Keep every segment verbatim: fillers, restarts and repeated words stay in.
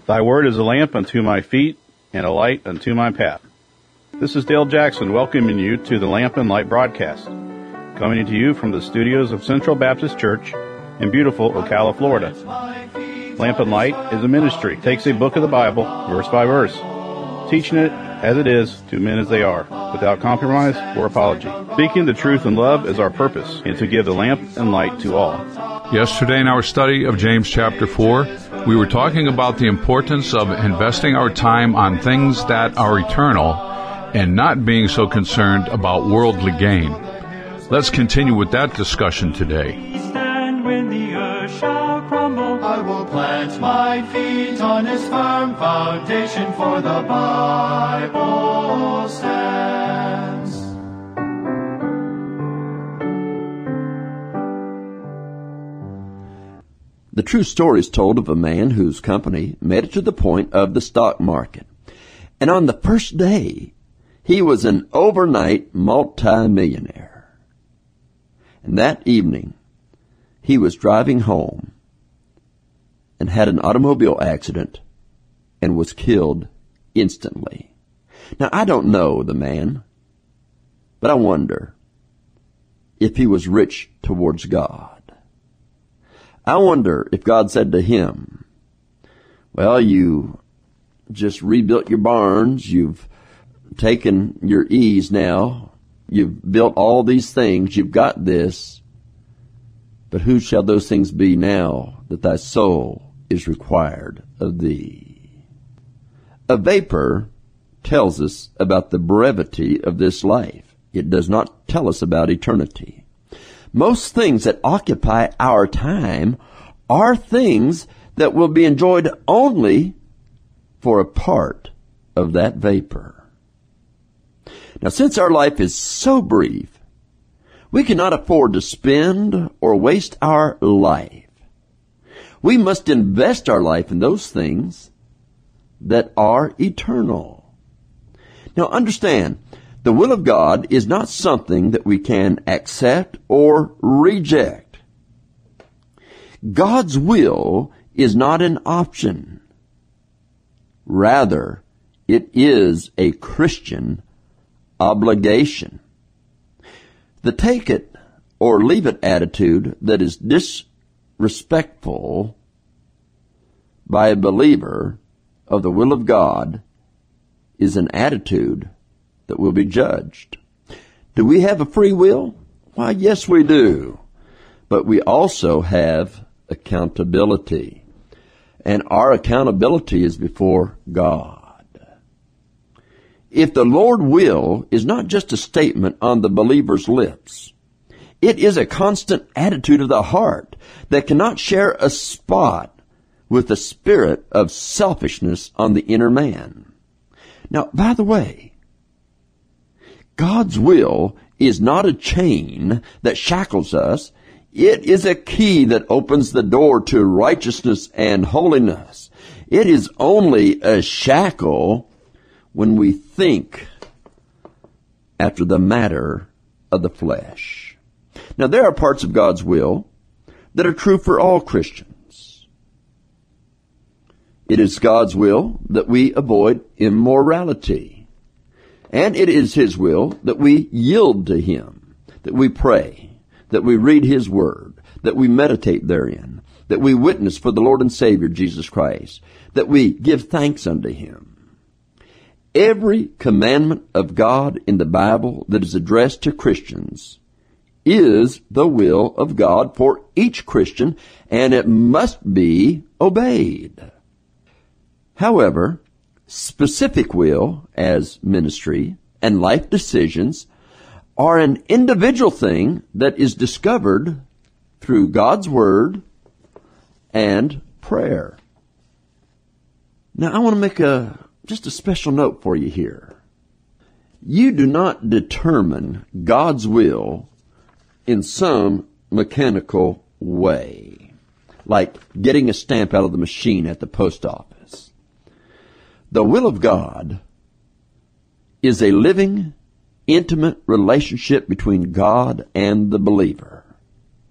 Thy word is a lamp unto my feet and a light unto my path. This is Dale Jackson welcoming you to the Lamp and Light broadcast, coming to you from the studios of Central Baptist Church in beautiful Ocala, Florida. Lamp and Light is a ministry. It takes a book of the Bible, verse by verse, teaching it as it is to men as they are, without compromise or apology. Speaking the truth in love is our purpose, and to give the lamp and light to all. Yesterday in our study of James chapter four, we were talking about the importance of investing our time on things that are eternal and not being so concerned about worldly gain. Let's continue with that discussion today. Stand when the earth shall crumble. I will plant my feet on its firm foundation, for the Bible stands. The true story is told of a man whose company made it to the point of the stock market. And on the first day, he was an overnight multi-millionaire. And that evening, he was driving home and had an automobile accident and was killed instantly. Now, I don't know the man, but I wonder if he was rich towards God. I wonder if God said to him, well, you just rebuilt your barns, you've taken your ease now, you've built all these things, you've got this, but who shall those things be now that thy soul is required of thee? A vapor tells us about the brevity of this life. It does not tell us about eternity. Most things that occupy our time are things that will be enjoyed only for a part of that vapor. Now, since our life is so brief, we cannot afford to spend or waste our life. We must invest our life in those things that are eternal. Now, understand, the will of God is not something that we can accept or reject. God's will is not an option. Rather, it is a Christian obligation. The take it or leave it attitude that is disrespectful by a believer of the will of God is an attitude that will be judged. Do we have a free will? Why, yes, we do. But we also have accountability. And our accountability is before God. If the Lord will is not just a statement on the believer's lips, it is a constant attitude of the heart that cannot share a spot with the spirit of selfishness on the inner man. Now, by the way, God's will is not a chain that shackles us. It is a key that opens the door to righteousness and holiness. It is only a shackle when we think after the matter of the flesh. Now, there are parts of God's will that are true for all Christians. It is God's will that we avoid immorality. And it is His will that we yield to Him, that we pray, that we read His Word, that we meditate therein, that we witness for the Lord and Savior, Jesus Christ, that we give thanks unto Him. Every commandment of God in the Bible that is addressed to Christians is the will of God for each Christian, and it must be obeyed. However, specific will, as ministry and life decisions, are an individual thing that is discovered through God's Word and prayer. Now, I want to make a just a special note for you here. You do not determine God's will in some mechanical way, like getting a stamp out of the machine at the post office. The will of God is a living, intimate relationship between God and the believer.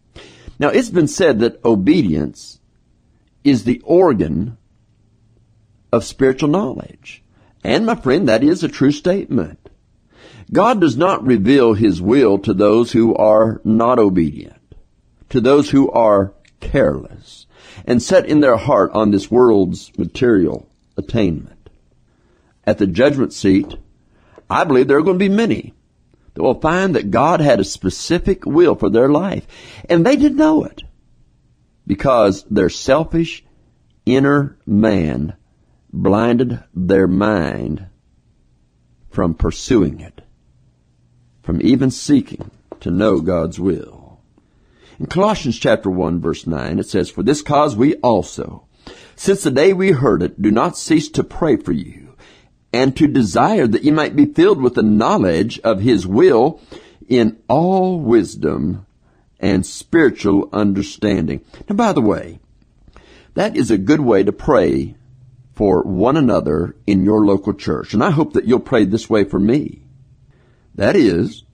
Now, it's been said that obedience is the organ of spiritual knowledge. And my friend, that is a true statement. God does not reveal His will to those who are not obedient, to those who are careless, and set in their heart on this world's material attainment. At the judgment seat, I believe there are going to be many that will find that God had a specific will for their life, and they didn't know it because their selfish inner man blinded their mind from pursuing it, from even seeking to know God's will. In Colossians chapter one, verse nine, it says, "For this cause we also, since the day we heard it, do not cease to pray for you, and to desire that ye might be filled with the knowledge of His will in all wisdom and spiritual understanding." Now, by the way, that is a good way to pray for one another in your local church. And I hope that you'll pray this way for me. That is,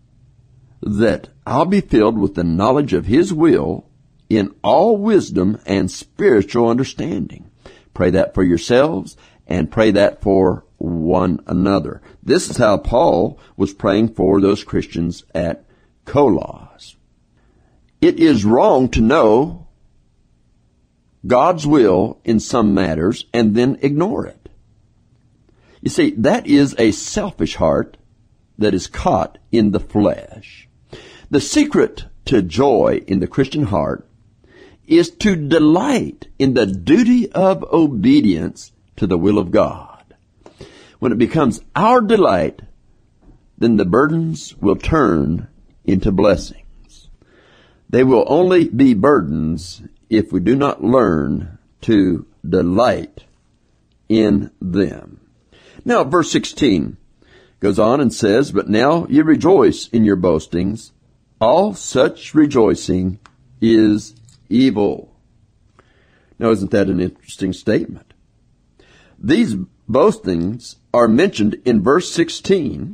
that I'll be filled with the knowledge of His will in all wisdom and spiritual understanding. Pray that for yourselves and pray that for one another. This is how Paul was praying for those Christians at Colossus. It is wrong to know God's will in some matters and then ignore it. You see, that is a selfish heart that is caught in the flesh. The secret to joy in the Christian heart is to delight in the duty of obedience to the will of God. When it becomes our delight, then the burdens will turn into blessings. They will only be burdens if we do not learn to delight in them. Now, verse sixteen goes on and says, "But now ye rejoice in your boastings. All such rejoicing is evil." Now, isn't that an interesting statement? These boastings are mentioned in verse sixteen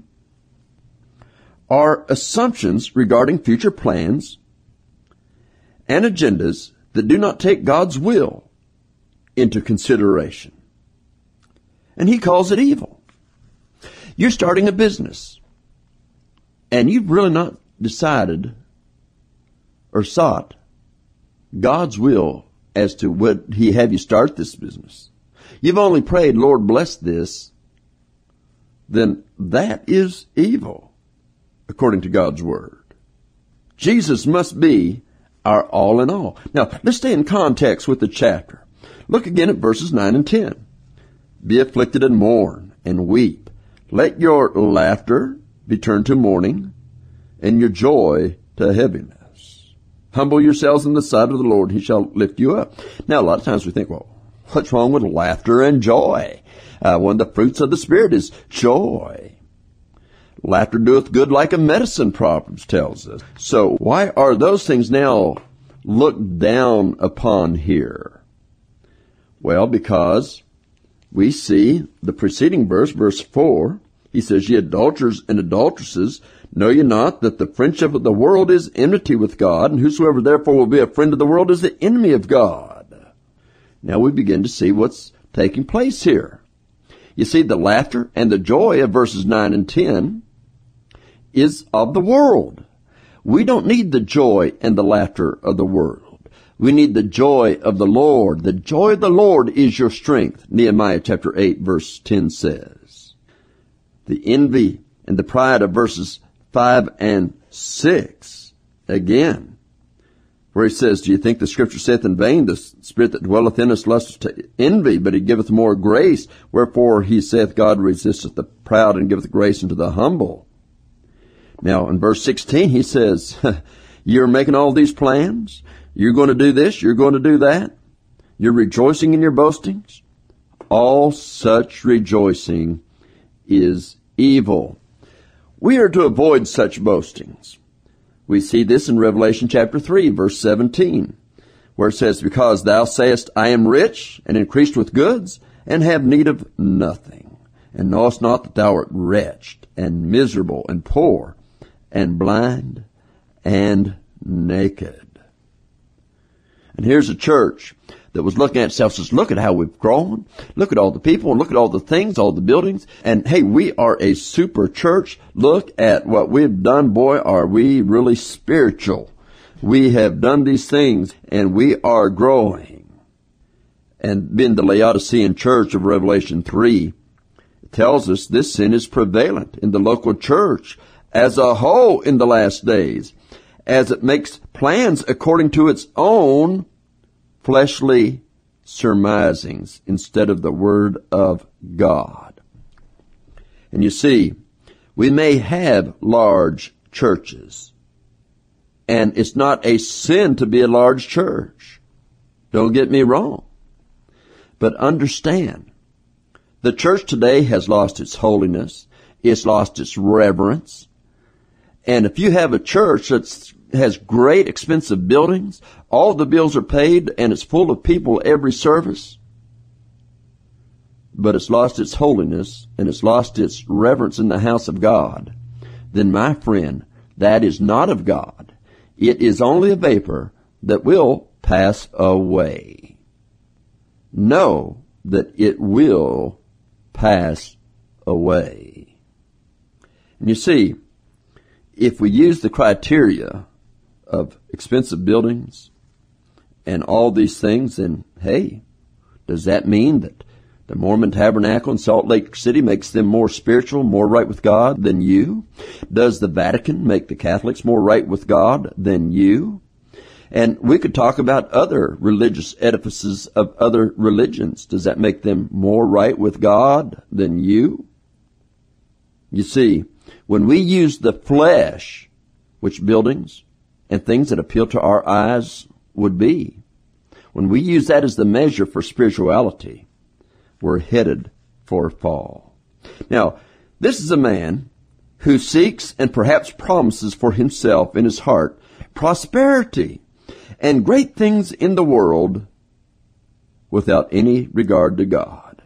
are assumptions regarding future plans and agendas that do not take God's will into consideration. And He calls it evil. You're starting a business, and you've really not decided or sought God's will as to what He have you start this business. You've only prayed, "Lord, bless this," then that is evil, according to God's Word. Jesus must be our all in all. Now, let's stay in context with the chapter. Look again at verses nine and ten. "Be afflicted and mourn and weep. Let your laughter be turned to mourning and your joy to heaviness. Humble yourselves in the sight of the Lord, He shall lift you up." Now, a lot of times we think, well, what's wrong with laughter and joy? Uh, one of the fruits of the Spirit is joy. Laughter doeth good like a medicine, Proverbs tells us. So why are those things now looked down upon here? Well, because we see the preceding verse, verse four, he says, "Ye adulterers and adulteresses, know ye not that the friendship of the world is enmity with God, and whosoever therefore will be a friend of the world is the enemy of God." Now we begin to see what's taking place here. You see, the laughter and the joy of verses nine and ten is of the world. We don't need the joy and the laughter of the world. We need the joy of the Lord. The joy of the Lord is your strength, Nehemiah chapter eight, verse ten says. The envy and the pride of verses five and six, again, where he says, "Do you think the Scripture saith in vain, the Spirit that dwelleth in us lusteth to envy, but He giveth more grace? Wherefore He saith, God resisteth the proud and giveth grace unto the humble." Now, in verse sixteen, he says, you're making all these plans. You're going to do this. You're going to do that. You're rejoicing in your boastings. All such rejoicing is evil. We are to avoid such boastings. We see this in Revelation chapter three, verse seventeen, where it says, "Because thou sayest, I am rich and increased with goods, and have need of nothing, and knowest not that thou art wretched and miserable and poor and blind and naked." And here's a church that was looking at itself, says, look at how we've grown. Look at all the people. Look at all the things, all the buildings. And hey, we are a super church. Look at what we've done. Boy, are we really spiritual. We have done these things and we are growing. And being the Laodicean church of Revelation three, it tells us this sin is prevalent in the local church as a whole in the last days, as it makes plans according to its own fleshly surmisings instead of the Word of God. And you see, we may have large churches, and it's not a sin to be a large church. Don't get me wrong. But understand, the church today has lost its holiness. It's lost its reverence. And if you have a church that has great expensive buildings, all the bills are paid, and it's full of people every service, but it's lost its holiness and it's lost its reverence in the house of God, then my friend, that is not of God. It is only a vapor that will pass away. Know that it will pass away. And you see, if we use the criteria of expensive buildings and all these things, then hey, does that mean that the Mormon Tabernacle in Salt Lake City makes them more spiritual, more right with God than you? Does the Vatican make the Catholics more right with God than you? And we could talk about other religious edifices of other religions. Does that make them more right with God than you? You see, when we use the flesh, which buildings and things that appeal to our eyes would be, when we use that as the measure for spirituality, we're headed for a fall. Now, this is a man who seeks and perhaps promises for himself in his heart prosperity and great things in the world without any regard to God.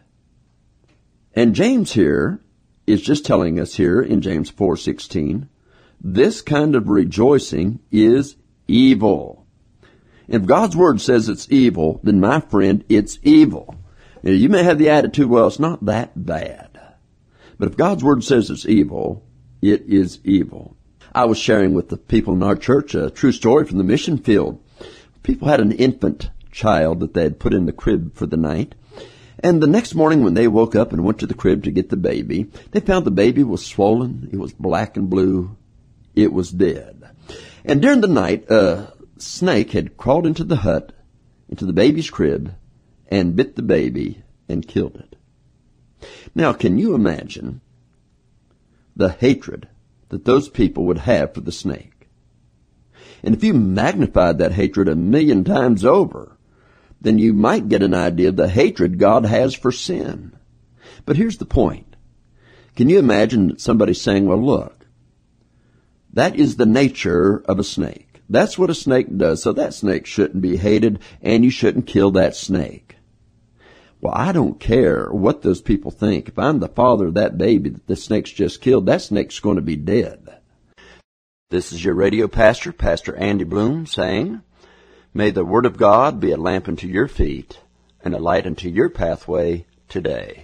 And James here is just telling us here in James four sixteen, this kind of rejoicing is evil. If God's Word says it's evil, then my friend, it's evil. Now, you may have the attitude, well, it's not that bad. But if God's Word says it's evil, it is evil. I was sharing with the people in our church a true story from the mission field. People had an infant child that they had put in the crib for the night. And the next morning when they woke up and went to the crib to get the baby, they found the baby was swollen. It was black and blue. It was dead. And during the night, a snake had crawled into the hut, into the baby's crib, and bit the baby and killed it. Now, can you imagine the hatred that those people would have for the snake? And if you magnified that hatred a million times over, then you might get an idea of the hatred God has for sin. But here's the point. Can you imagine somebody saying, well, look, that is the nature of a snake. That's what a snake does, so that snake shouldn't be hated, and you shouldn't kill that snake. Well, I don't care what those people think. If I'm the father of that baby that the snake's just killed, that snake's going to be dead. This is your radio pastor, Pastor Andy Bloom, saying, may the Word of God be a lamp unto your feet and a light unto your pathway today.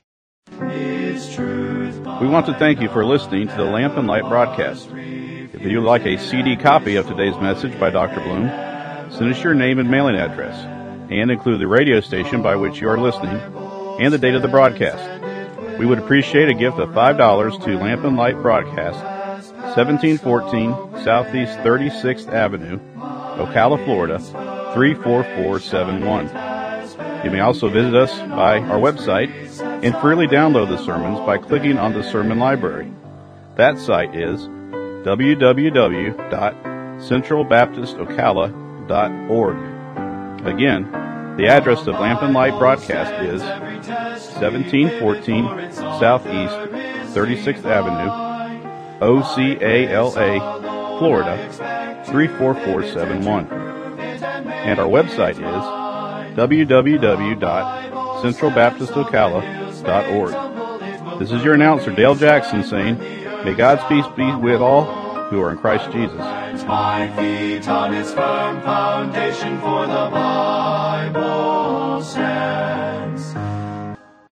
We want to thank you for listening to the Lamp and Light broadcast. If you'd like a C D copy of today's message by Doctor Bloom, send us your name and mailing address, and include the radio station by which you are listening and the date of the broadcast. We would appreciate a gift of five dollars to Lamp and Light Broadcast, seventeen fourteen Southeast thirty-sixth Avenue, Ocala, Florida, three four four seven one. You may also visit us by our website and freely download the sermons by clicking on the Sermon Library. That site is w w w dot central baptist ocala dot org. Again, the address of Lamp and Light Broadcast is seventeen fourteen Southeast thirty-sixth Avenue, O C A L A, Florida, three four four seven one. And our website is w w w dot central baptist ocala dot org. This is your announcer, Dale Jackson, saying, may God's peace be with all who are in Christ Jesus. My feet on his firm foundation for the Bible. shall stand.